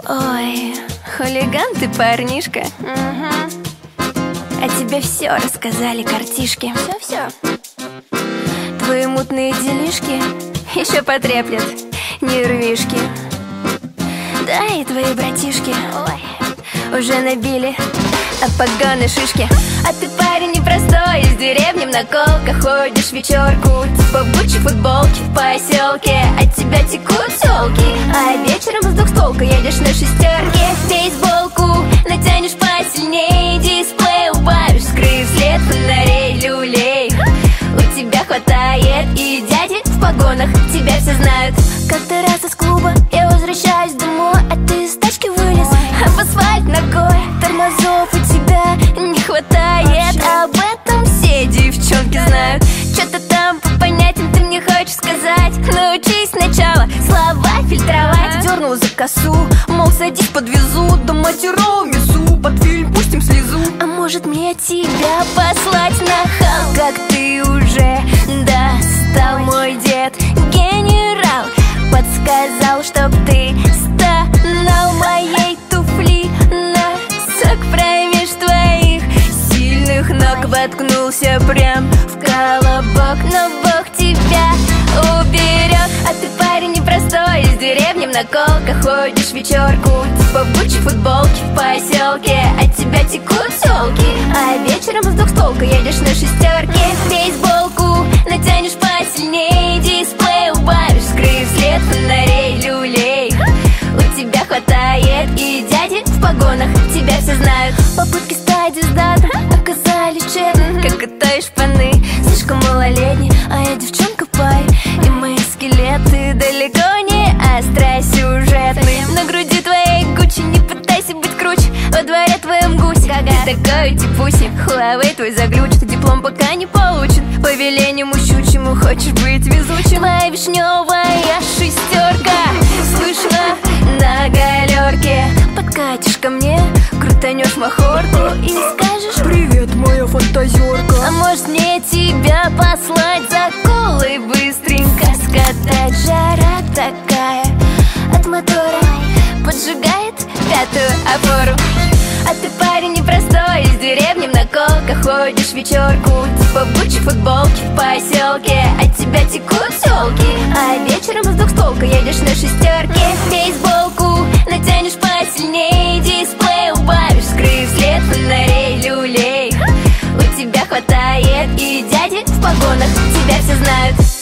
Ой, хулиган ты, парнишка. О тебе все рассказали картишки. Все-все. Твои мутные делишки еще потреплят нервишки. Да и твои братишки, ой, уже набили погоны шишки. А ты парень непростой, из деревни в наколках ходишь в вечерку, типа Бучи футболки в поселке. От тебя текут тёлки, а вечером с двухстволкой едешь на шестерке. Бейсболку натянешь посильней, дисплей убавишь, скрыв след фонарей, люлей. У тебя хватает и дяди в погонах, тебя все знают. Как-то раз из клуба я возвращаюсь домой, а ты из тачки вылез, а в асфальт ногой. Тормозов у тебя не хватает, об этом все девчонки знают. Что-то там по понятиям ты мне хочешь сказать. Научись сначала слова фильтровать. Дернул за косу, мол, садись, подвезу до матиромису, под фильм пустим слезу. А может мне тебя послать на хал? Как ты уже достал, мой дед генерал подсказал, чтоб ты стал моей туфли. Носок промеж твоих сильных ног воткнулся прям в колобок, но Бог тебя уберег. А ты парень непростой, из деревни в наколках ходишь в вечерку, типа Бучи футболки в поселке. От тебя текут тёлки, а вечером с двухстволкой едешь на шестерке. Бейсболку натянешь посильней, дисплей убавишь, скрыв след фонарей, люлей. У тебя хватает и дяди в погонах, тебя все знают. Попытки стать звездой оказались тщетны, как катаешь паны, слишком малолетний, а я девчонка пай. И мои скелеты далеко не остросюжетны. На груди твоей Гуччи, не пытайся быть круче, во дворе твоем гусь. Ты такой типуси, Huawei твой заглючит, диплом пока не получен, по велению щучьему хочешь быть везучим. Твоя вишневая шестерка слышала на галерке. Подкатишь ко мне, крутанешь махорку и скажешь: привет, моя фантазерка. А может мне тебя послать за колой быстренько скатать? Жара такая от мотора поджигает пятую опору. А ты парень непростой, из деревни в наколках ходишь в вечерку, типа Бучи футболки в поселке. От тебя текут тёлки, а вечером с двухстволкой едешь на шестерке. Бейсболку натянешь посильней, дисплей убавишь, скрыв след фонарей, люлей. У тебя хватает и дяди в погонах, тебя все знают.